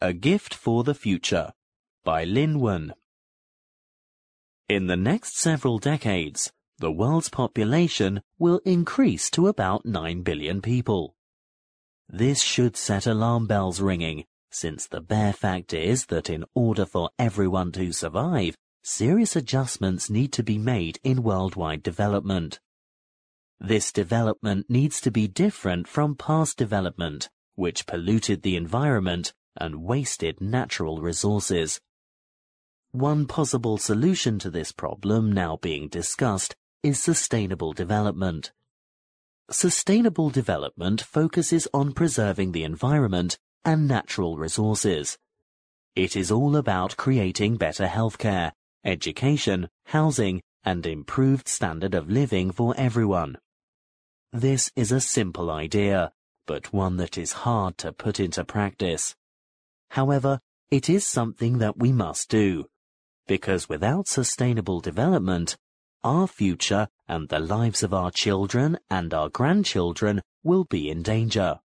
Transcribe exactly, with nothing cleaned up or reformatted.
A Gift for the Future by Lin Wen. In the next several decades, the world's population will increase to about nine billion people. This should set alarm bells ringing, since the bare fact is that in order for everyone to survive, serious adjustments need to be made in worldwide development. This development needs to be different from past development, which polluted the environment and wasted natural resources. One possible solution to this problem now being discussed is sustainable development. Sustainable development focuses on preserving the environment and natural resources. It is all about creating better healthcare, education, housing, and improved standard of living for everyone. This is a simple idea, but one that is hard to put into practice. However, it is something that we must do, because without sustainable development, our future and the lives of our children and our grandchildren will be in danger.